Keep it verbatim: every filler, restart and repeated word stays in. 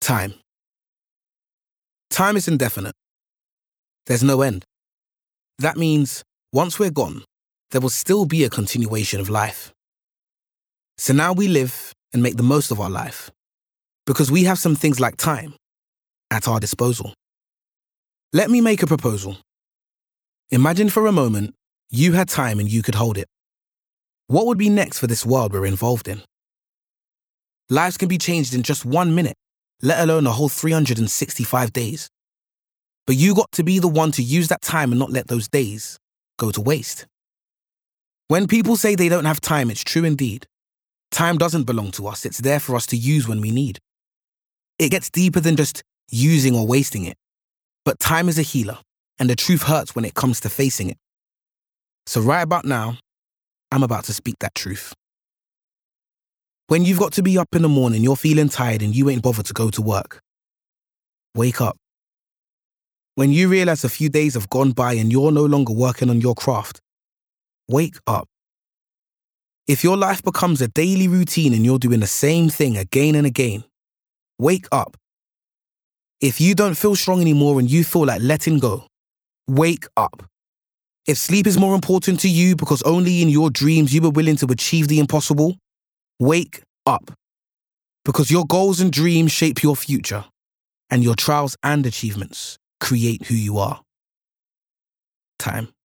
Time. Time is indefinite. There's no end. That means once we're gone, there will still be a continuation of life. So now we live and make the most of our life because we have some things like time at our disposal. Let me make a proposal. Imagine for a moment you had time and you could hold it. What would be next for this world we're involved in? Lives can be changed in just one minute, let alone a whole three hundred sixty-five days. But you got to be the one to use that time and not let those days go to waste. When people say they don't have time, it's true indeed. Time doesn't belong to us. It's there for us to use when we need. It gets deeper than just using or wasting it. But time is a healer, and the truth hurts when it comes to facing it. So right about now, I'm about to speak that truth. When you've got to be up in the morning, you're feeling tired and you ain't bothered to go to work, wake up. When you realize a few days have gone by and you're no longer working on your craft, wake up. If your life becomes a daily routine and you're doing the same thing again and again, wake up. If you don't feel strong anymore and you feel like letting go, wake up. If sleep is more important to you because only in your dreams you were willing to achieve the impossible, wake up. Because your goals and dreams shape your future, and your trials and achievements create who you are. Time.